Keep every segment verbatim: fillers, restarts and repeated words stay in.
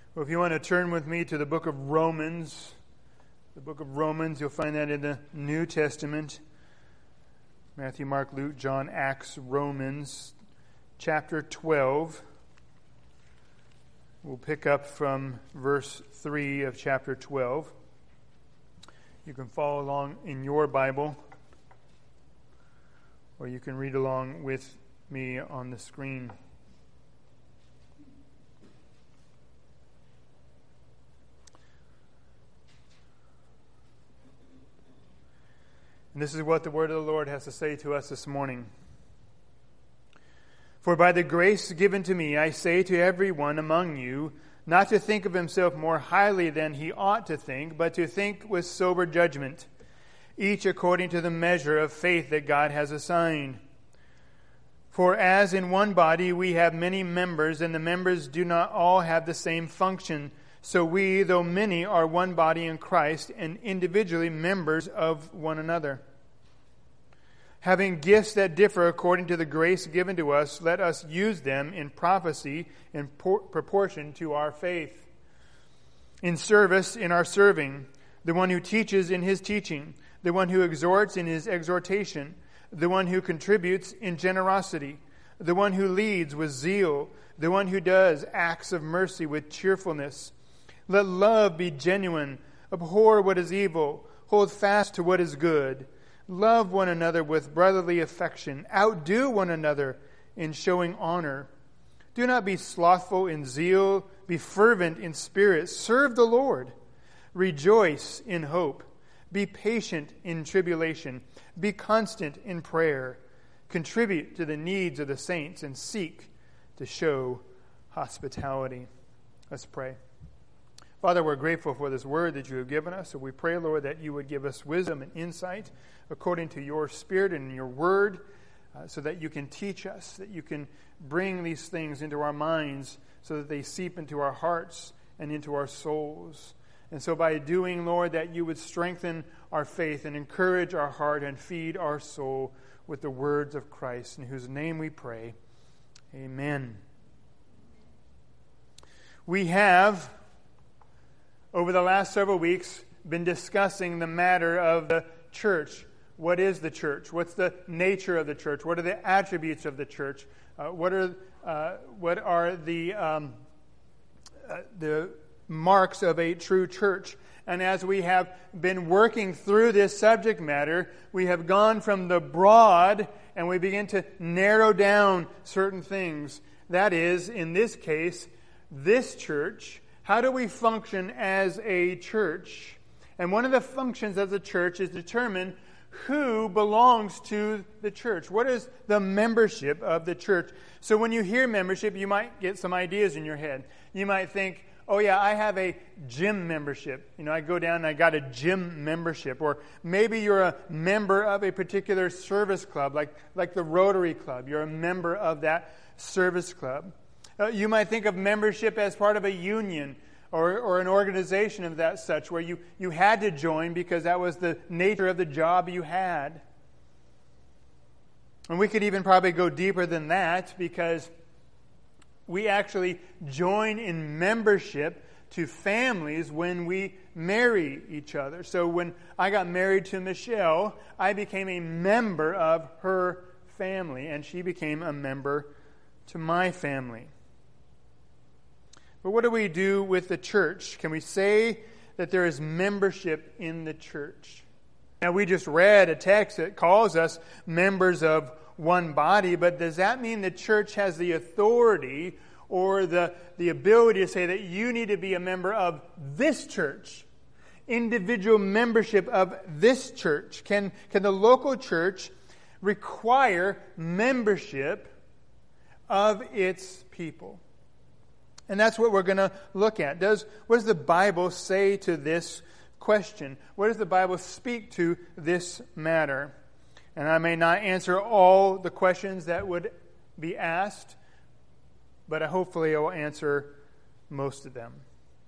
Well, if you want to turn with me to the book of Romans, the book of Romans, you'll find that in the New Testament. Matthew, Mark, Luke, John, Acts, Romans, chapter twelve. We'll pick up from verse three of chapter twelve. You can follow along in your Bible, or you can read along with me on the screen. And this is what the word of the Lord has to say to us this morning. For by the grace given to me, I say to everyone among you, not to think of himself more highly than he ought to think, but to think with sober judgment, each according to the measure of faith that God has assigned. For as in one body we have many members, and the members do not all have the same function, so we, though many, are one body in Christ, and individually members of one another. Having gifts that differ according to the grace given to us, let us use them in prophecy in por- proportion to our faith. In service, in our serving. The one who teaches in his teaching. The one who exhorts in his exhortation. The one who contributes in generosity. The one who leads with zeal. The one who does acts of mercy with cheerfulness. Let love be genuine. Abhor what is evil. Hold fast to what is good. Love one another with brotherly affection. Outdo one another in showing honor. Do not be slothful in zeal. Be fervent in spirit. Serve the Lord. Rejoice in hope. Be patient in tribulation. Be constant in prayer. Contribute to the needs of the saints and seek to show hospitality. Let's pray. Father, we're grateful for this word that you have given us. So we pray, Lord, that you would give us wisdom and insight according to your Spirit and your word, uh, so that you can teach us, that you can bring these things into our minds so that they seep into our hearts and into our souls. And so by doing, Lord, that you would strengthen our faith and encourage our heart and feed our soul with the words of Christ, in whose name we pray. Amen. We have, over the last several weeks, been discussing the matter of the church. What is the church? What's the nature of the church? What are the attributes of the church? Uh, what are uh, what are the um, uh, the marks of a true church? And as we have been working through this subject matter, we have gone from the broad and we begin to narrow down certain things. That is, in this case, this church. How do we function as a church? And one of the functions as a church is determine who belongs to the church. What is the membership of the church? So when you hear membership, you might get some ideas in your head. You might think, oh yeah, I have a gym membership. You know, I go down and I got a gym membership. Or maybe you're a member of a particular service club, like, like the Rotary Club. You're a member of that service club. Uh, you might think of membership as part of a union or, or an organization of that such, where you, you had to join because that was the nature of the job you had. And we could even probably go deeper than that, because we actually join in membership to families when we marry each other. So when I got married to Michelle, I became a member of her family, and she became a member to my family. But what do we do with the church? Can we say that there is membership in the church? Now, we just read a text that calls us members of one body, but does that mean the church has the authority or the, the ability to say that you need to be a member of this church? Individual membership of this church. Can, can the local church require membership of its people? And that's what we're going to look at. Does what does the Bible say to this question? What does the Bible speak to this matter? And I may not answer all the questions that would be asked, but hopefully I will answer most of them.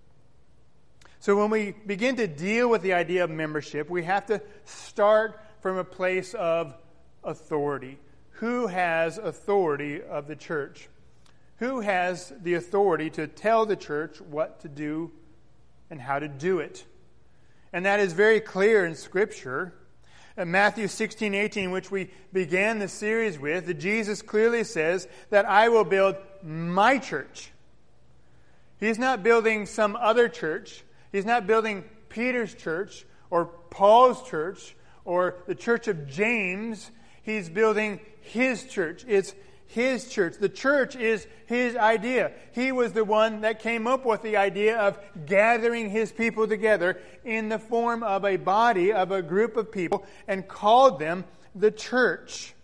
So when we begin to deal with the idea of membership, we have to start from a place of authority. Who has authority of the church? Who has the authority to tell the church what to do and how to do it? And that is very clear in Scripture. In Matthew sixteen eighteen, which we began the series with, Jesus clearly says that I will build my church. He's not building some other church. He's not building Peter's church or Paul's church or the church of James. He's building his church. It's his church. The church is his idea. He was the one that came up with the idea of gathering his people together in the form of a body, of a group of people, and called them the church.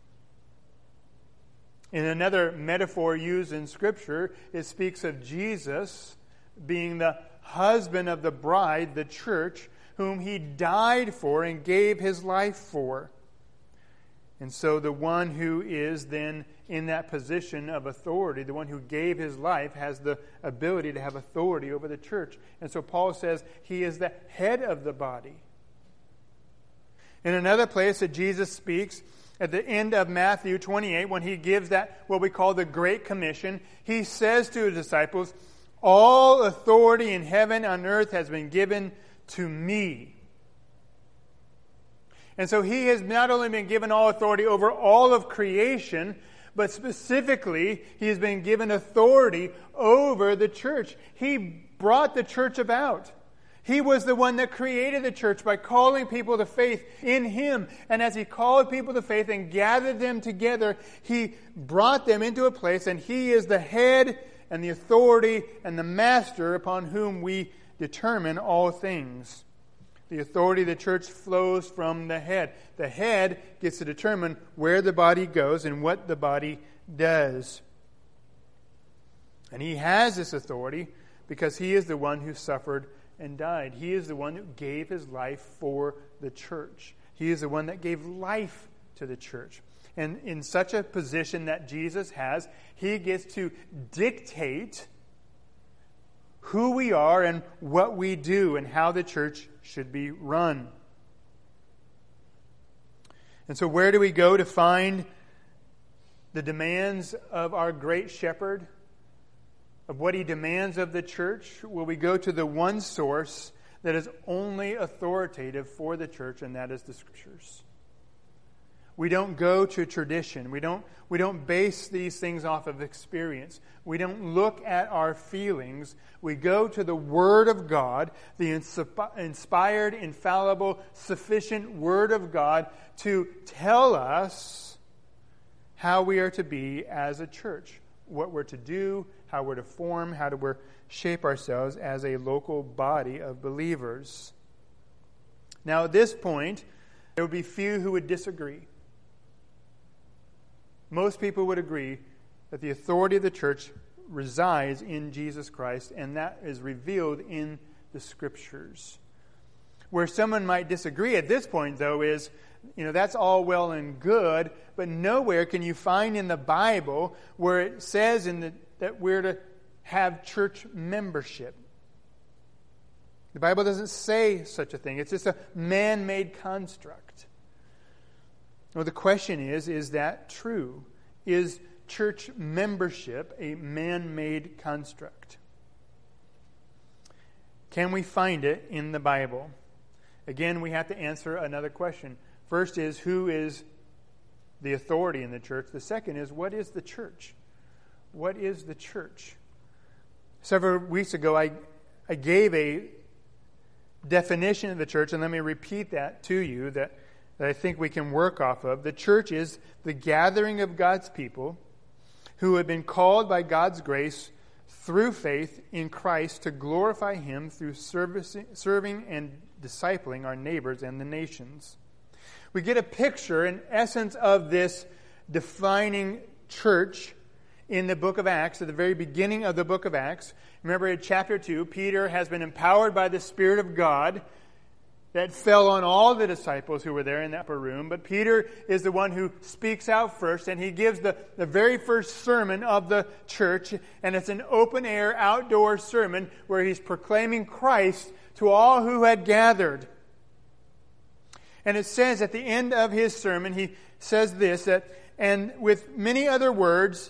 In another metaphor used in Scripture, it speaks of Jesus being the husband of the bride, the church, whom he died for and gave his life for. And so the one who is then in that position of authority, the one who gave his life, has the ability to have authority over the church. And so Paul says he is the head of the body. In another place that Jesus speaks, at the end of Matthew twenty-eight, when he gives that, what we call the Great Commission, he says to his disciples, all authority in heaven and earth has been given to me. And so he has not only been given all authority over all of creation, but specifically, he has been given authority over the church. He brought the church about. He was the one that created the church by calling people to faith in him. And as he called people to faith and gathered them together, he brought them into a place, and he is the head and the authority and the master upon whom we determine all things. The authority of the church flows from the head. The head gets to determine where the body goes and what the body does. And he has this authority because he is the one who suffered and died. He is the one who gave his life for the church. He is the one that gave life to the church. And in such a position that Jesus has, he gets to dictate who we are and what we do and how the church should be run. And so where do we go to find the demands of our great shepherd, of what he demands of the church? Well, we go to the one source that is only authoritative for the church, and that is the Scriptures. We don't go to tradition. We don't, we don't base these things off of experience. We don't look at our feelings. We go to the Word of God, the inspired, infallible, sufficient Word of God to tell us how we are to be as a church, what we're to do, how we're to form, how to we're shape ourselves as a local body of believers. Now, at this point, there would be few who would disagree. Most people would agree that the authority of the church resides in Jesus Christ, and that is revealed in the Scriptures. Where someone might disagree at this point, though, is, you know, that's all well and good, but nowhere can you find in the Bible where it says in the, that we're to have church membership. The Bible doesn't say such a thing. It's just a man-made construct. Well, the question is, is that true? Is church membership a man-made construct? Can we find it in the Bible? Again, we have to answer another question. First is, who is the authority in the church? The second is, what is the church? What is the church? Several weeks ago, I, I gave a definition of the church, and let me repeat that to you, that that I think we can work off of. The church is the gathering of God's people who have been called by God's grace through faith in Christ to glorify Him through servicing, serving and discipling our neighbors and the nations. We get a picture, an essence of this defining church in the book of Acts, at the very beginning of the book of Acts. Remember in chapter two, Peter has been empowered by the Spirit of God that fell on all the disciples who were there in the upper room. But Peter is the one who speaks out first, and he gives the, the very first sermon of the church. And it's an open-air, outdoor sermon where he's proclaiming Christ to all who had gathered. And it says at the end of his sermon, he says this, that, and with many other words,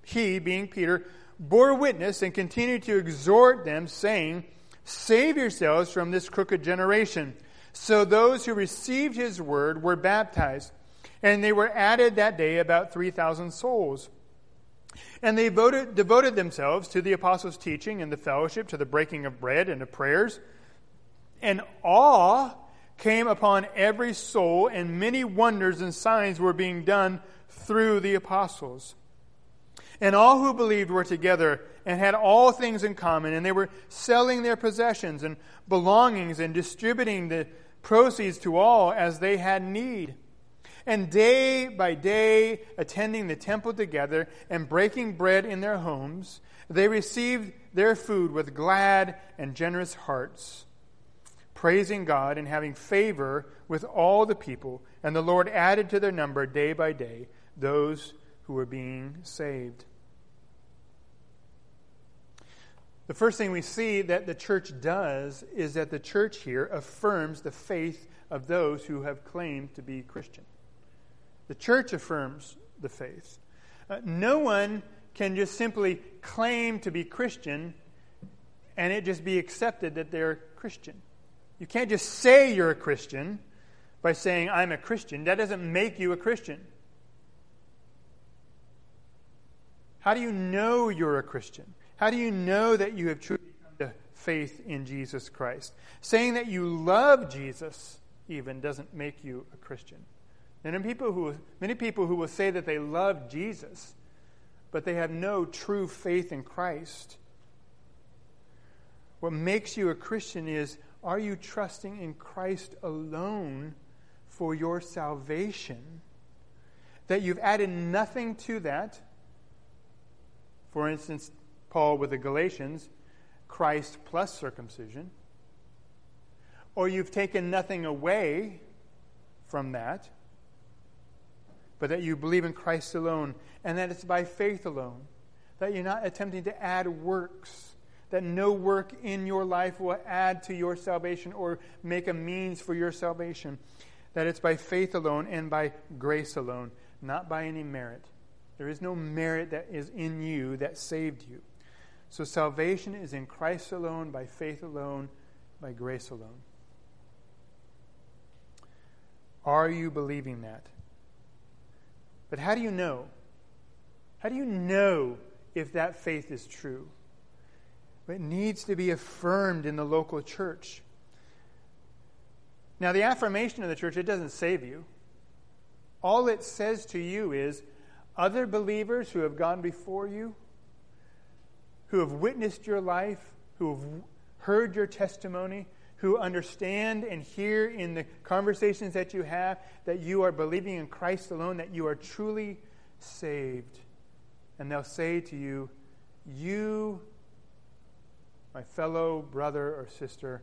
he, being Peter, bore witness and continued to exhort them, saying, "Save yourselves from this crooked generation." So those who received his word were baptized, and they were added that day about three thousand souls. And they voted, devoted themselves to the apostles' teaching and the fellowship, to the breaking of bread and to prayers. And awe came upon every soul, and many wonders and signs were being done through the apostles. And all who believed were together and had all things in common, and they were selling their possessions and belongings and distributing the proceeds to all as they had need. And day by day, attending the temple together and breaking bread in their homes, they received their food with glad and generous hearts, praising God and having favor with all the people. And the Lord added to their number day by day those who were being saved. The first thing we see that the church does is that the church here affirms the faith of those who have claimed to be Christian. The church affirms the faith. Uh, no one can just simply claim to be Christian and it just be accepted that they're Christian. You can't just say you're a Christian by saying, "I'm a Christian." That doesn't make you a Christian. How do you know you're a Christian? How do you know that you have truly come to faith in Jesus Christ? Saying that you love Jesus even doesn't make you a Christian. And people who, many people who will say that they love Jesus, but they have no true faith in Christ. What makes you a Christian is, are you trusting in Christ alone for your salvation? That you've added nothing to that. For instance, Paul with the Galatians, Christ plus circumcision. Or you've taken nothing away from that, but that you believe in Christ alone, and that it's by faith alone. That you're not attempting to add works. That no work in your life will add to your salvation or make a means for your salvation. That it's by faith alone and by grace alone, not by any merit. There is no merit that is in you that saved you. So salvation is in Christ alone, by faith alone, by grace alone. Are you believing that? But how do you know? How do you know if that faith is true? It needs to be affirmed in the local church. Now, the affirmation of the church, it doesn't save you. All it says to you is, other believers who have gone before you, who have witnessed your life, who have heard your testimony, who understand and hear in the conversations that you have that you are believing in Christ alone, that you are truly saved. And they'll say to you, "You, my fellow brother or sister,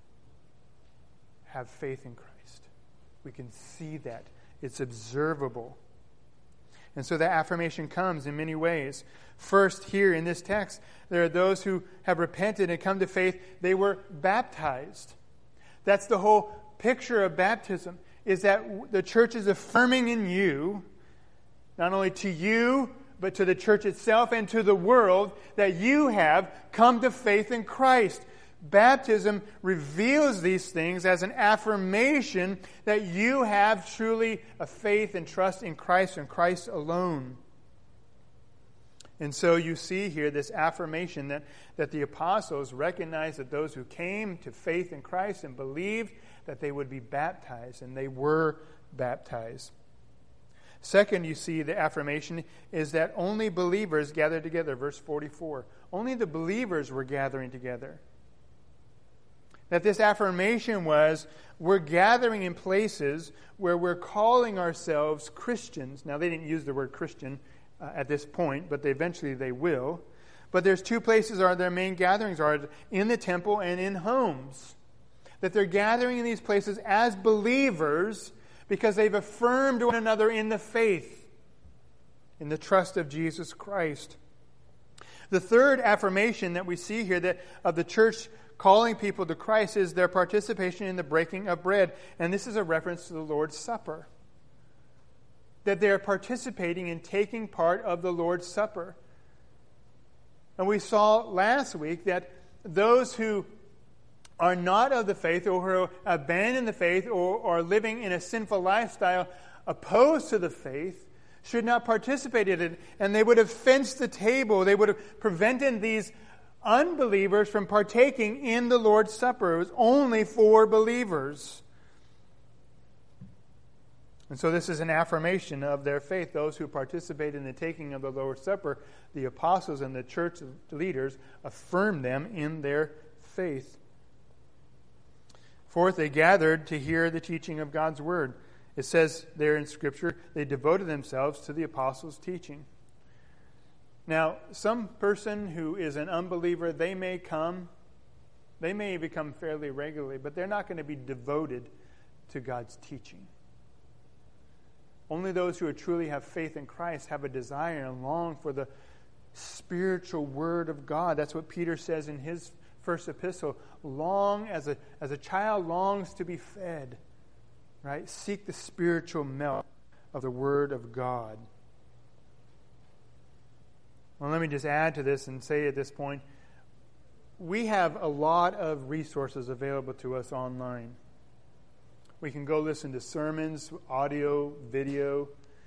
have faith in Christ." We can see that. It's observable. And so that affirmation comes in many ways. First, here in this text, there are those who have repented and come to faith. They were baptized. That's the whole picture of baptism, is that the church is affirming in you, not only to you, but to the church itself and to the world, that you have come to faith in Christ. Baptism reveals these things as an affirmation that you have truly a faith and trust in Christ and Christ alone. And so you see here this affirmation that, that the apostles recognized that those who came to faith in Christ and believed that they would be baptized, and they were baptized. Second, you see the affirmation is that only believers gathered together. Verse forty-four. Only the believers were gathering together. That this affirmation was, we're gathering in places where we're calling ourselves Christians. Now, they didn't use the word Christian uh, at this point, but they, eventually they will. But there's two places are their main gatherings are in the temple and in homes. That they're gathering in these places as believers because they've affirmed one another in the faith, in the trust of Jesus Christ. The third affirmation that we see here that of the church calling people to Christ is their participation in the breaking of bread. And this is a reference to the Lord's Supper. That they are participating in taking part of the Lord's Supper. And we saw last week that those who are not of the faith, or who abandon the faith, or are living in a sinful lifestyle opposed to the faith, should not participate in it. And they would have fenced the table. They would have prevented these unbelievers from partaking in the Lord's Supper. It was only for believers. And so this is an affirmation of their faith. Those who participate in the taking of the Lord's Supper, the apostles and the church leaders, affirm them in their faith. Fourth, they gathered to hear the teaching of God's Word. It says there in Scripture, they devoted themselves to the apostles' teaching. Now, some person who is an unbeliever, they may come, they may become fairly regularly, but they're not going to be devoted to God's teaching. Only those who truly have faith in Christ have a desire and long for the spiritual Word of God. That's what Peter says in his first epistle. Long as a, as a child longs to be fed, right? Seek the spiritual milk of the Word of God. Well, let me just add to this and say at this point, we have a lot of resources available to us online. We can go listen to sermons, audio, video,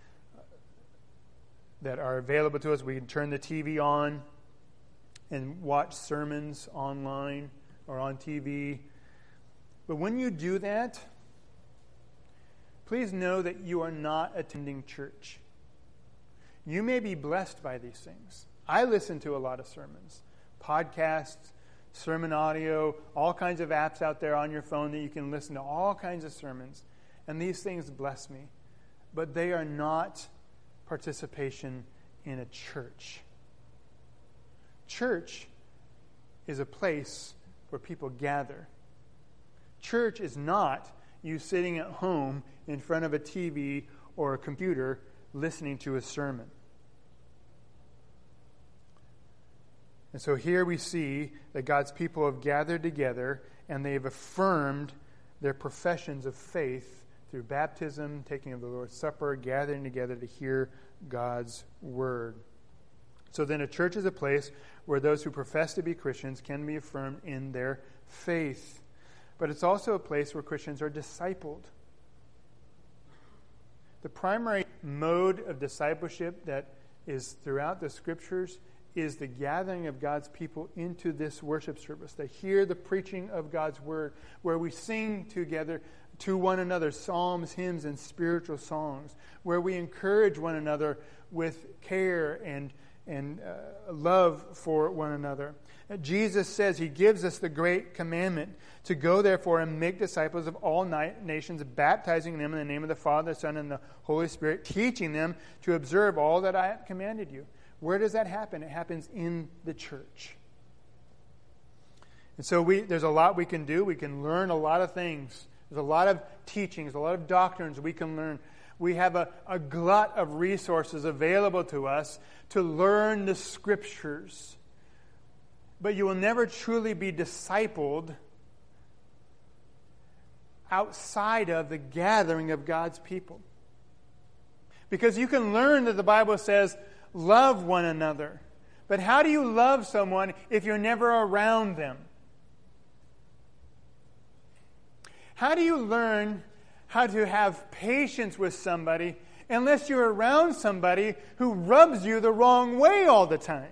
that are available to us. We can turn the T V on and watch sermons online or on T V. But when you do that, please know that you are not attending church. You may be blessed by these things. I listen to a lot of sermons, podcasts, sermon audio, all kinds of apps out there on your phone that you can listen to all kinds of sermons. And these things bless me. But they are not participation in a church. Church is a place where people gather. Church is not you sitting at home in front of a T V or a computer listening to a sermon. And so here we see that God's people have gathered together and they have affirmed their professions of faith through baptism, taking of the Lord's Supper, gathering together to hear God's Word. So then a church is a place where those who profess to be Christians can be affirmed in their faith. But it's also a place where Christians are discipled. The primary mode of discipleship that is throughout the Scriptures is the gathering of God's people into this worship service. They hear the preaching of God's Word, where we sing together to one another psalms, hymns, and spiritual songs, where we encourage one another with care and, and uh, love for one another. Jesus says He gives us the great commandment to go, therefore, and make disciples of all nations, baptizing them in the name of the Father, the Son, and the Holy Spirit, teaching them to observe all that I have commanded you. Where does that happen? It happens in the church. And so we, there's a lot we can do. We can learn a lot of things. There's a lot of teachings, a lot of doctrines we can learn. We have a, a glut of resources available to us to learn the Scriptures. But you will never truly be discipled outside of the gathering of God's people. Because you can learn that the Bible says, love one another. But how do you love someone if you're never around them? How do you learn how to have patience with somebody unless you're around somebody who rubs you the wrong way all the time?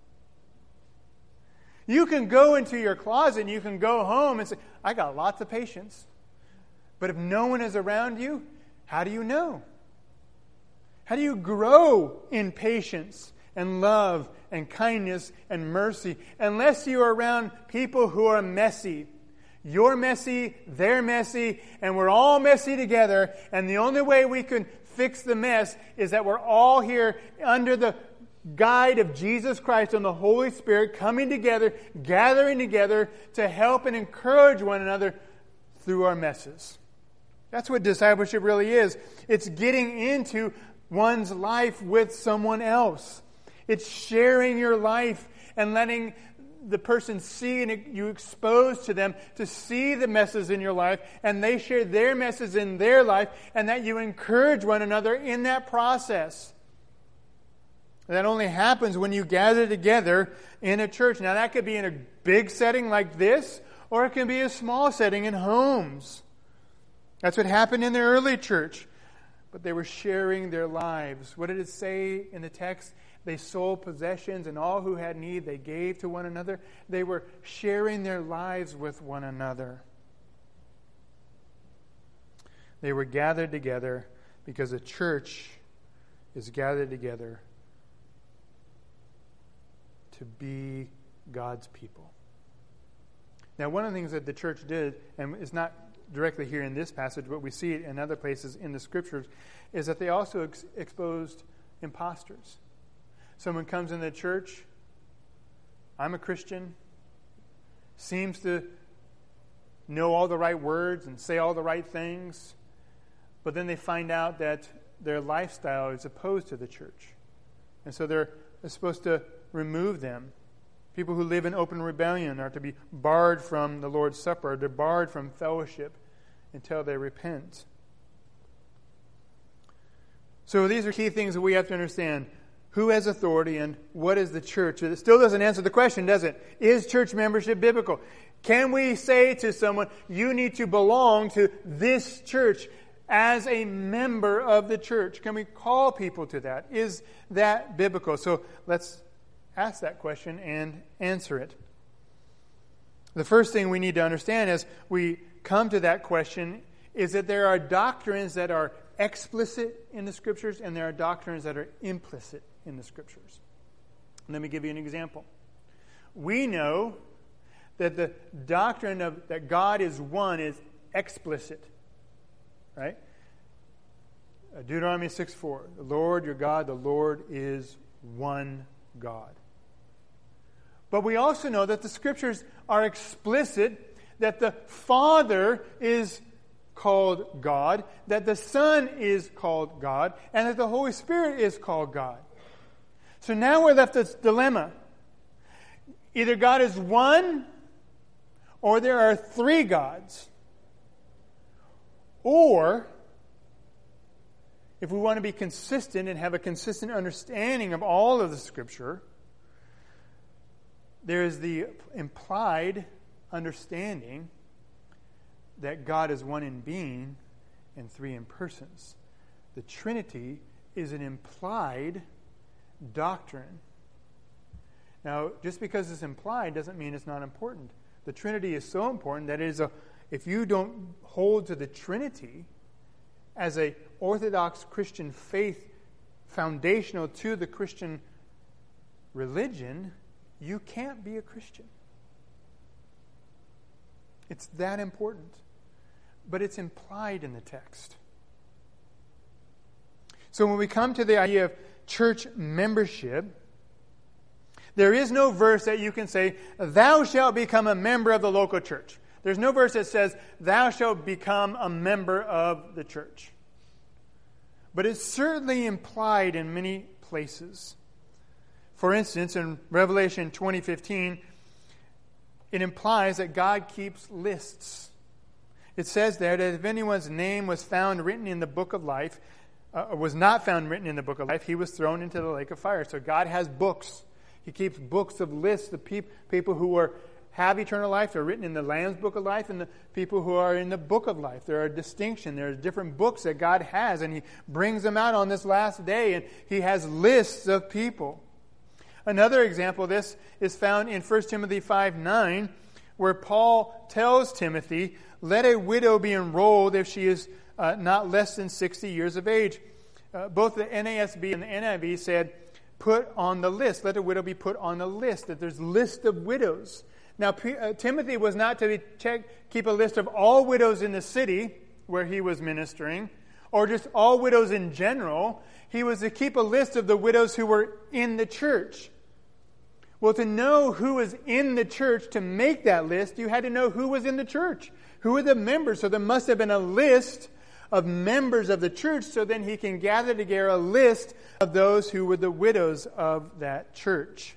You can go into your closet and you can go home and say, I got lots of patience. But if no one is around you, how do you know? How do you grow in patience and love and kindness and mercy unless you are around people who are messy? You're messy, they're messy, and we're all messy together. And the only way we can fix the mess is that we're all here under the guide of Jesus Christ and the Holy Spirit, coming together, gathering together to help and encourage one another through our messes. That's what discipleship really is. It's getting into one's life with someone else. It's sharing your life and letting the person see and you expose to them to see the messes in your life, and they share their messes in their life, and that you encourage one another in that process. That only happens when you gather together in a church. Now, that could be in a big setting like this, or it can be a small setting in homes. That's what happened in the early church. But they were sharing their lives. What did it say in the text? They sold possessions, and all who had need they gave to one another. They were sharing their lives with one another. They were gathered together because a church is gathered together to be God's people. Now, one of the things that the church did, and it's not directly here in this passage, but we see it in other places in the Scriptures, is that they also ex- exposed imposters. Someone comes in the church, I'm a Christian, seems to know all the right words and say all the right things, but then they find out that their lifestyle is opposed to the church. And so they're, they're supposed to remove them. People who live in open rebellion are to be barred from the Lord's Supper. They're barred from fellowship until they repent. So these are key things that we have to understand. Who has authority and what is the church? It still doesn't answer the question, does it? Is church membership biblical? Can we say to someone, you need to belong to this church as a member of the church? Can we call people to that? Is that biblical? So let's ask that question and answer it. The first thing we need to understand as we come to that question is that there are doctrines that are explicit in the Scriptures and there are doctrines that are implicit in the Scriptures. Let me give you an example. We know that the doctrine of that God is one is explicit. Right? Deuteronomy six four. The Lord your God, the Lord is one God. But we also know that the Scriptures are explicit that the Father is called God, that the Son is called God, and that the Holy Spirit is called God. So now we're left with this dilemma. Either God is one, or there are three gods. Or, if we want to be consistent and have a consistent understanding of all of the Scripture, there is the implied understanding that God is one in being and three in persons. The Trinity is an implied doctrine. Now, just because it's implied doesn't mean it's not important. The Trinity is so important that it is a, if you don't hold to the Trinity as a Orthodox Christian faith foundational to the Christian religion, you can't be a Christian. It's that important. But it's implied in the text. So when we come to the idea of church membership, there is no verse that you can say, thou shalt become a member of the local church. There's no verse that says, thou shalt become a member of the church. But it's certainly implied in many places. For instance, in Revelation twenty fifteen, it implies that God keeps lists. It says there that if anyone's name was found written in the book of life, uh, was not found written in the book of life, he was thrown into the lake of fire. So God has books. He keeps books of lists of peop- people who are have eternal life. They're written in the Lamb's book of life, and the people who are in the book of life. There are distinction. There are different books that God has, and He brings them out on this last day, and He has lists of people. Another example of this is found in First Timothy five nine, where Paul tells Timothy, let a widow be enrolled if she is uh, not less than sixty years of age. Uh, both the N A S B and the N I V said, put on the list. Let a widow be put on the list, that there's a list of widows. Now, P- uh, Timothy was not to be check, keep a list of all widows in the city where he was ministering, or just all widows in general. He was to keep a list of the widows who were in the church. Well, to know who was in the church, to make that list, you had to know who was in the church. Who were the members? So there must have been a list of members of the church, so then he can gather together a list of those who were the widows of that church.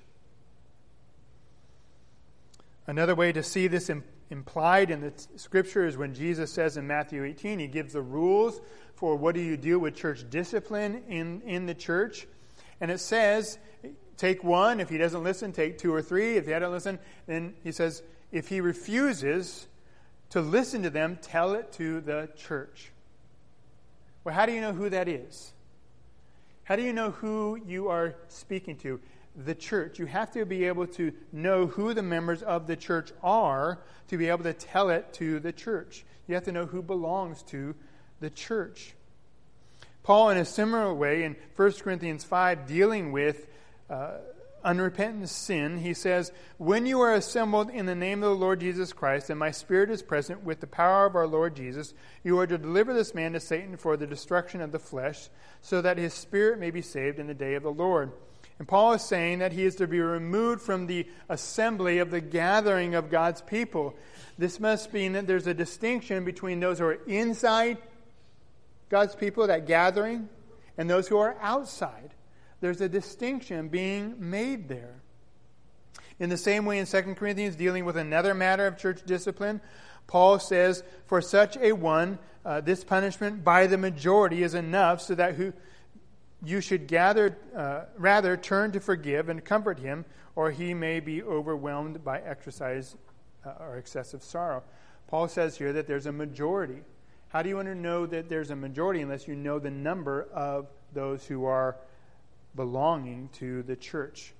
Another way to see this im- implied in the Scripture is when Jesus says in Matthew eighteen, He gives the rules for what do you do with church discipline in, in the church. And it says, take one. If he doesn't listen, take two or three. If he doesn't listen, then he says, if he refuses to listen to them, tell it to the church. Well, how do you know who that is? How do you know who you are speaking to? The church. You have to be able to know who the members of the church are to be able to tell it to the church. You have to know who belongs to the church. Paul, in a similar way, in First Corinthians five, dealing with uh, unrepentant sin, he says, when you are assembled in the name of the Lord Jesus Christ, and my Spirit is present with the power of our Lord Jesus, you are to deliver this man to Satan for the destruction of the flesh, so that his spirit may be saved in the day of the Lord. And Paul is saying that he is to be removed from the assembly of the gathering of God's people. This must mean that there's a distinction between those who are inside God's people, that gathering, and those who are outside. There's a distinction being made there. In the same way, in Second Corinthians, dealing with another matter of church discipline, Paul says, for such a one, uh, this punishment by the majority is enough, so that who you should gather, uh, rather turn to forgive and comfort him, or he may be overwhelmed by exercise uh, or excessive sorrow. Paul says here that there's a majority. How do you want to know that there's a majority unless you know the number of those who are belonging to the church?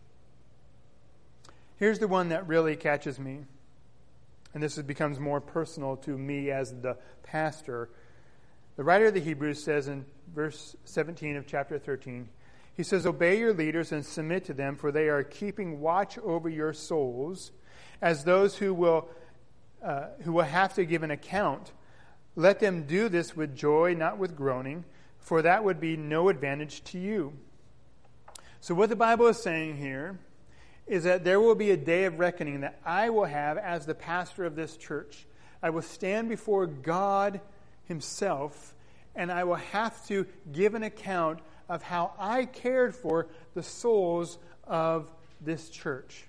Here's the one that really catches me, and this becomes more personal to me as the pastor. The writer of the Hebrews says in verse seventeen of chapter thirteen, he says, obey your leaders and submit to them, for they are keeping watch over your souls as those who will uh, who will have to give an account. Let them do this with joy, not with groaning, for that would be no advantage to you. So what the Bible is saying here is that there will be a day of reckoning that I will have as the pastor of this church. I will stand before God himself, and I will have to give an account of how I cared for the souls of this church.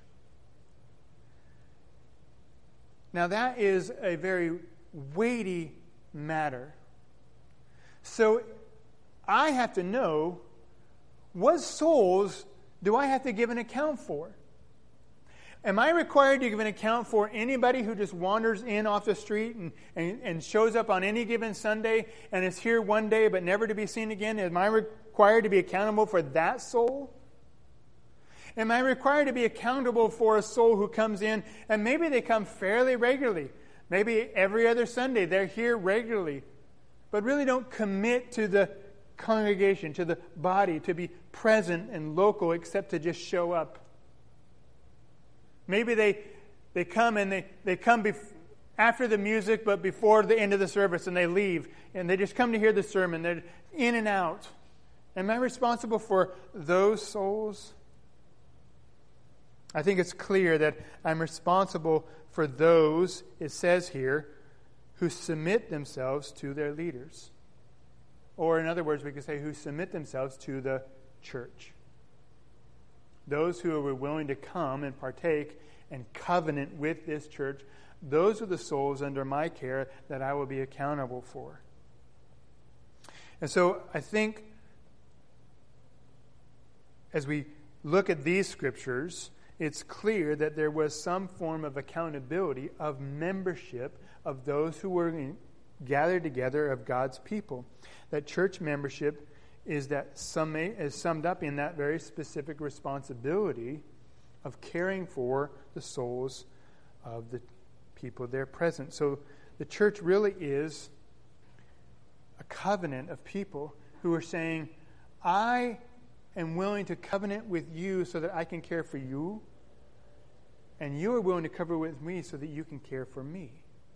Now that is a very weighty matter. So I have to know, what souls do I have to give an account for? Am I required to give an account for anybody who just wanders in off the street and, and, and shows up on any given Sunday and is here one day but never to be seen again? Am I required to be accountable for that soul? Am I required to be accountable for a soul who comes in and maybe they come fairly regularly? Maybe every other Sunday they're here regularly, but really don't commit to the congregation, to the body, to be present and local except to just show up. Maybe they they come and they, they come bef- after the music but before the end of the service, and they leave and they just come to hear the sermon. They're in and out. Am I responsible for those souls? I think it's clear that I'm responsible for those, it says here, who submit themselves to their leaders. Or in other words, we could say who submit themselves to the church. Those who are willing to come and partake and covenant with this church, those are the souls under my care that I will be accountable for. And so I think as we look at these scriptures, it's clear that there was some form of accountability, of membership of those who were in, gathered together of God's people. That church membership is that sum, is summed up in that very specific responsibility of caring for the souls of the people there present. So the church really is a covenant of people who are saying, I am willing to covenant with you so that I can care for you, and you are willing to covenant with me so that you can care for me.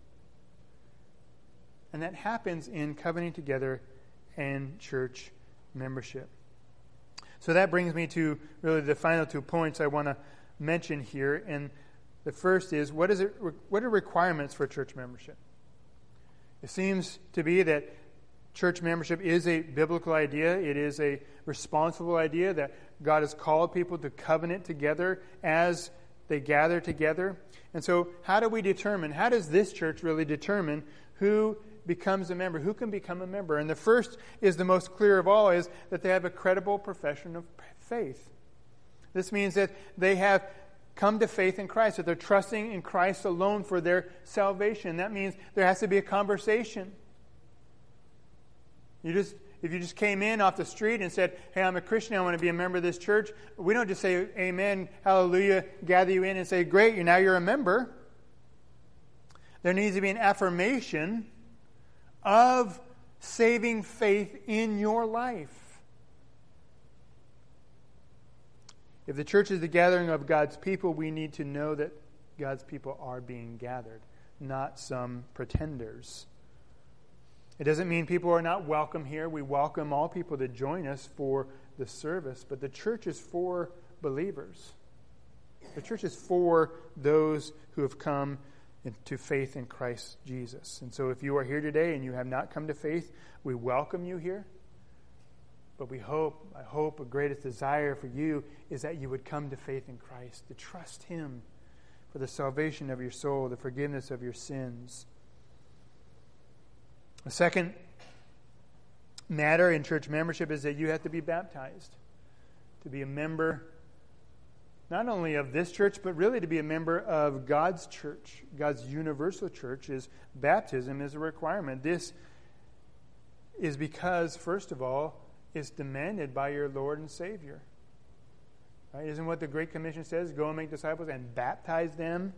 And that happens in covenanting together and church membership. So that brings me to really the final two points I want to mention here. And the first is, what is it? What are requirements for church membership? It seems to be that church membership is a biblical idea. It is a responsible idea that God has called people to covenant together as they gather together. And so how do we determine, how does this church really determine who becomes a member, who can become a member? And the first is the most clear of all, is that they have a credible profession of faith. This means that they have come to faith in Christ, that they're trusting in Christ alone for their salvation. That means there has to be a conversation. You just, if you just came in off the street and said, hey, I'm a Christian, I want to be a member of this church, we don't just say, amen, hallelujah, gather you in and say, great, now you're a member. There needs to be an affirmation of saving faith in your life. If the church is the gathering of God's people, we need to know that God's people are being gathered, not some pretenders. It doesn't mean people are not welcome here. We welcome all people to join us for the service, but the church is for believers. The church is for those who have come into faith in Christ Jesus. And so if you are here today and you have not come to faith, we welcome you here. But we hope, I hope, a greatest desire for you is that you would come to faith in Christ, to trust Him for the salvation of your soul, the forgiveness of your sins. The second matter in church membership is that you have to be baptized. To be a member, not only of this church, but really to be a member of God's church, God's universal church, is baptism is a requirement. This is because, first of all, it's demanded by your Lord and Savior. Right? Isn't what the Great Commission says? Go and make disciples and baptize them.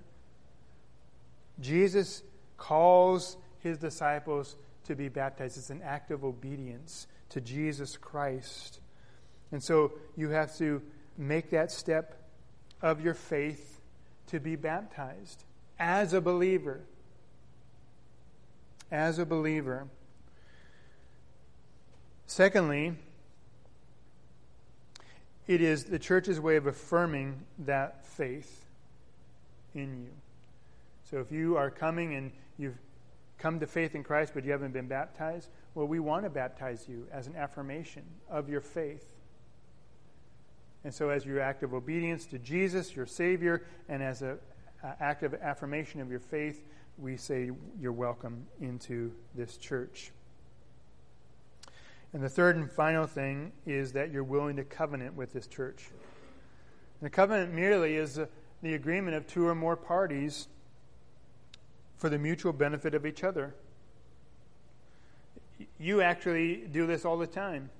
Jesus calls His disciples to be baptized. It's an act of obedience to Jesus Christ. And so you have to make that step of your faith to be baptized as a believer. As a believer. Secondly, it is the church's way of affirming that faith in you. So if you are coming and you've come to faith in Christ but you haven't been baptized, well, we want to baptize you as an affirmation of your faith. And so as your act of obedience to Jesus, your Savior, and as an act of affirmation of your faith, we say you're welcome into this church. And the third and final thing is that you're willing to covenant with this church. And the covenant merely is the, the agreement of two or more parties for the mutual benefit of each other. You actually do this all the time.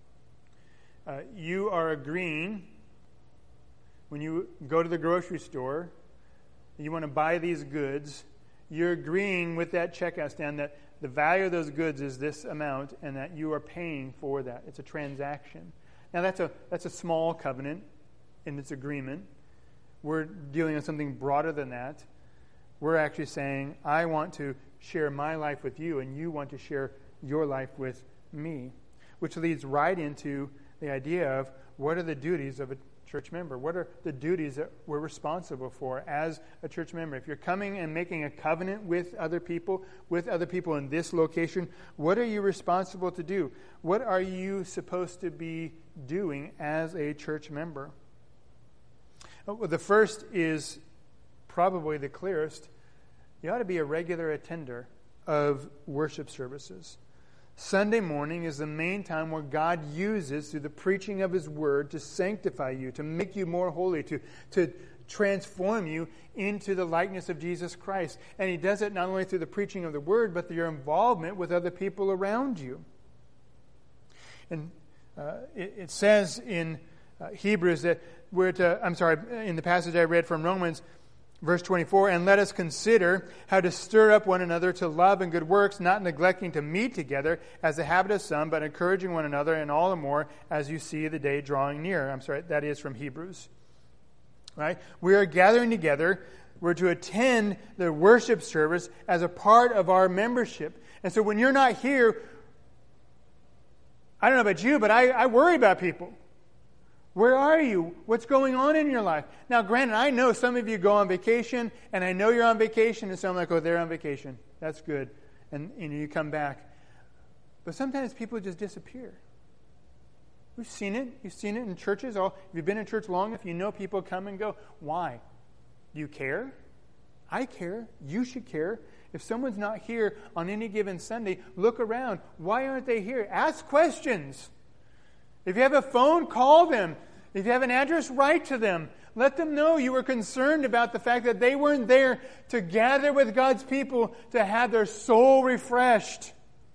Uh, you are agreeing when you go to the grocery store, you want to buy these goods, you're agreeing with that checkout stand that the value of those goods is this amount and that you are paying for that. It's a transaction. Now that's a that's a small covenant in its agreement. We're dealing with something broader than that. We're actually saying, I want to share my life with you and you want to share your life with me. Which leads right into the idea of what are the duties of a church member? What are the duties that we're responsible for as a church member? If you're coming and making a covenant with other people, with other people in this location, what are you responsible to do? What are you supposed to be doing as a church member? Well, the first is probably the clearest. You ought to be a regular attender of worship services. Sunday morning is the main time where God uses through the preaching of His Word to sanctify you, to make you more holy, to, to transform you into the likeness of Jesus Christ. And He does it not only through the preaching of the Word, but through your involvement with other people around you. And uh, it, it says in uh, Hebrews that we're to, I'm sorry, in the passage I read from Romans, verse twenty-four, and let us consider how to stir up one another to love and good works, not neglecting to meet together as the habit of some, but encouraging one another, and all the more as you see the day drawing near. I'm sorry, that is from Hebrews. Right? We are gathering together. We're to attend the worship service as a part of our membership. And so when you're not here, I don't know about you, but I, I worry about people. Where are you? What's going on in your life? Now, granted, I know some of you go on vacation, and I know you're on vacation, and so I'm like, oh, they're on vacation. That's good. And, and you come back. But sometimes people just disappear. We've seen it. You've seen it in churches. All, if you've been in church long enough, you know people come and go. Why? Do you care? I care. You should care. If someone's not here on any given Sunday, look around. Why aren't they here? Ask questions. If you have a phone, call them. If you have an address, write to them. Let them know you were concerned about the fact that they weren't there to gather with God's people to have their soul refreshed.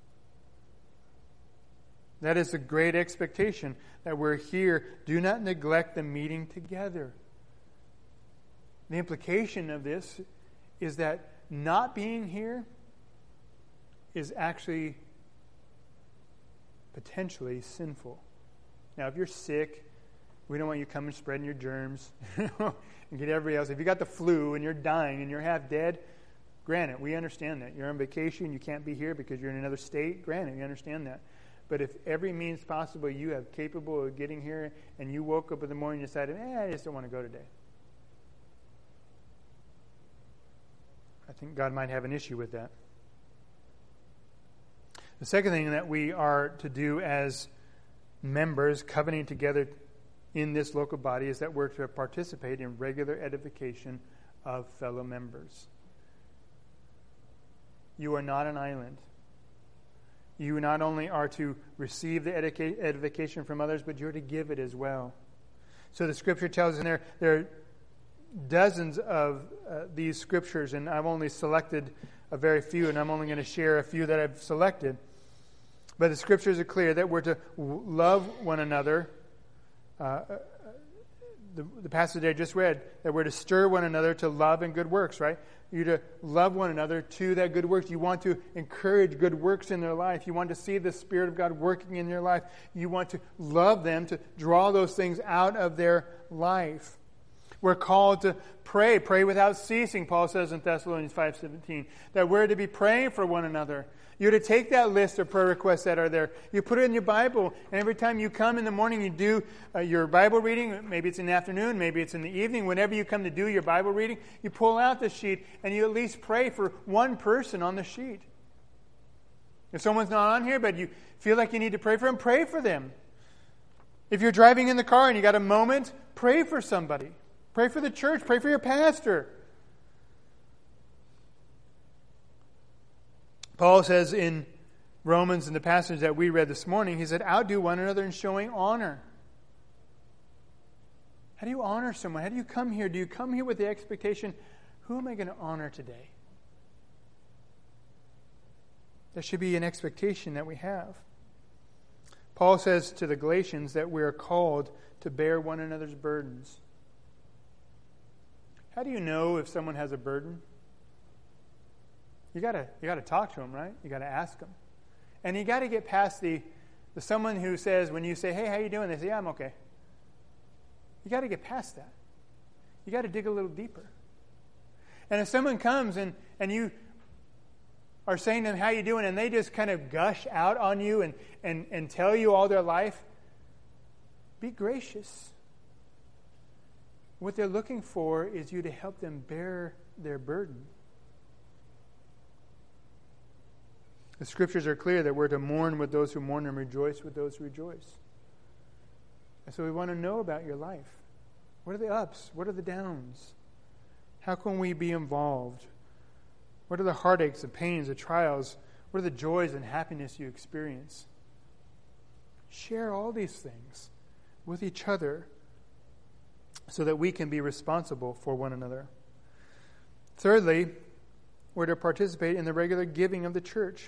That is a great expectation, that we're here. Do not neglect the meeting together. The implication of this is that not being here is actually potentially sinful. Now, if you're sick, we don't want you coming spreading your germs and get everybody else. If you got the flu and you're dying and you're half dead, granted, we understand that. You're on vacation, you can't be here because you're in another state. Granted, we understand that. But if every means possible you have capable of getting here and you woke up in the morning and decided, eh, I just don't want to go today, I think God might have an issue with that. The second thing that we are to do as members covenanting together in this local body is that we're to participate in regular edification of fellow members. You are not an island. You not only are to receive the edification from others, but you're to give it as well. So the scripture tells us in there, there are dozens of uh, these scriptures, and I've only selected a very few, and I'm only going to share a few that I've selected. But the scriptures are clear that we're to love one another. Uh, the, the passage I just read, that we're to stir one another to love and good works, right? You're to love one another to that good works. You want to encourage good works in their life. You want to see the Spirit of God working in their life. You want to love them, to draw those things out of their life. We're called to pray, pray without ceasing, Paul says in Thessalonians five seventeen, that we're to be praying for one another. You're to take that list of prayer requests that are there. You put it in your Bible, and every time you come in the morning, you do uh, your Bible reading. Maybe it's in the afternoon, maybe it's in the evening. Whenever you come to do your Bible reading, you pull out the sheet, and you at least pray for one person on the sheet. If someone's not on here, but you feel like you need to pray for them, pray for them. If you're driving in the car and you got a moment, pray for somebody. Pray for the church. Pray for your pastor. Paul says in Romans, in the passage that we read this morning, he said, outdo one another in showing honor. How do you honor someone? How do you come here? Do you come here with the expectation, who am I going to honor today? There should be an expectation that we have. Paul says to the Galatians that we are called to bear one another's burdens. How do you know if someone has a burden? You gotta you gotta talk to them, right? You gotta ask them, and you gotta get past the the someone who says when you say, "Hey, how you doing?" They say, "Yeah, I'm okay." You gotta get past that. You gotta dig a little deeper. And if someone comes and and you are saying to them, "How you doing?" and they just kind of gush out on you and and and tell you all their life, be gracious. What they're looking for is you to help them bear their burden. The scriptures are clear that we're to mourn with those who mourn and rejoice with those who rejoice. And so we want to know about your life. What are the ups? What are the downs? How can we be involved? What are the heartaches, the pains, the trials? What are the joys and happiness you experience? Share all these things with each other so that we can be responsible for one another. Thirdly, we're to participate in the regular giving of the church.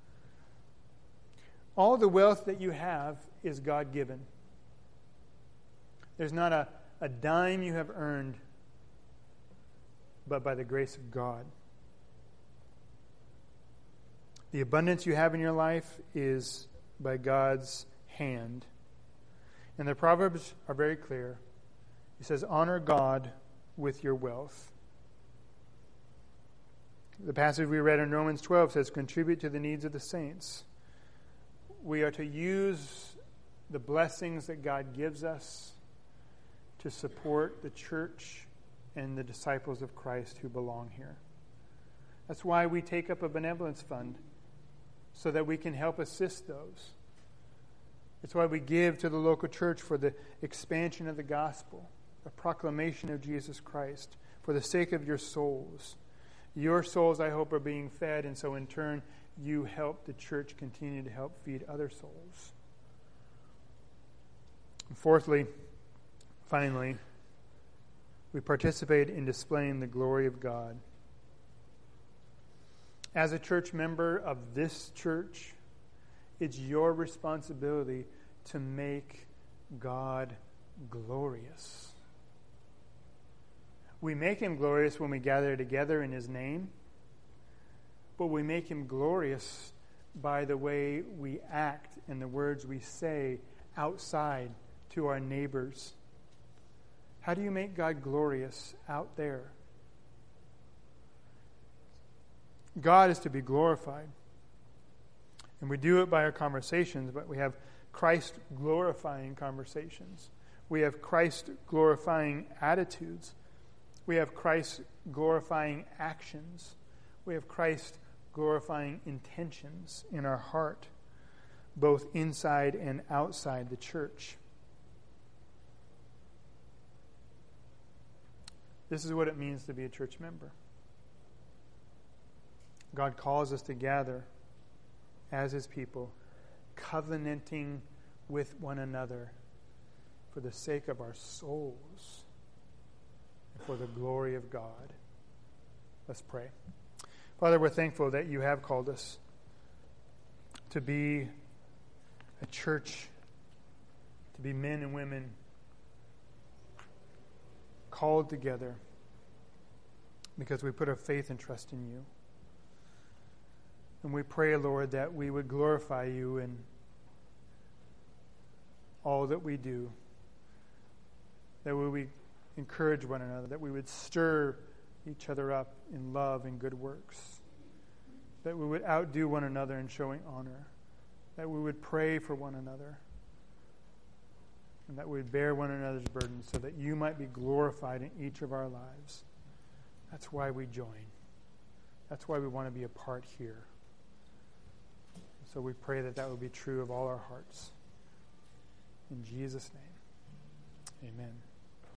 All the wealth that you have is God-given. There's not a, a dime you have earned, but by the grace of God. The abundance you have in your life is by God's hand. And the Proverbs are very clear. He says, honor God with your wealth. The passage we read in Romans twelve says, contribute to the needs of the saints. We are to use the blessings that God gives us to support the church and the disciples of Christ who belong here. That's why we take up a benevolence fund, so that we can help assist those. It's why we give to the local church for the expansion of the gospel, the proclamation of Jesus Christ, for the sake of your souls. Your souls, I hope, are being fed, and so in turn, you help the church continue to help feed other souls. And fourthly, Finally, we participate in displaying the glory of God. As a church member of this church, it's your responsibility to make God glorious. We make him glorious when we gather together in his name, but we make him glorious by the way we act and the words we say outside to our neighbors. How do you make God glorious out there? God is to be glorified. And we do it by our conversations, but we have Christ-glorifying conversations. We have Christ-glorifying attitudes. We have Christ-glorifying actions. We have Christ-glorifying intentions in our heart, both inside and outside the church. This is what it means to be a church member. God calls us to gather as his people, covenanting with one another for the sake of our souls and for the glory of God. Let's pray. Father, we're thankful that you have called us to be a church, to be men and women called together because we put our faith and trust in you. And we pray, Lord, that we would glorify you in all that we do, that we would encourage one another, that we would stir each other up in love and good works, that we would outdo one another in showing honor, that we would pray for one another, and that we would bear one another's burdens so that you might be glorified in each of our lives. That's why we join. That's why we want to be a part here. So we pray that that will be true of all our hearts. In Jesus' name, amen.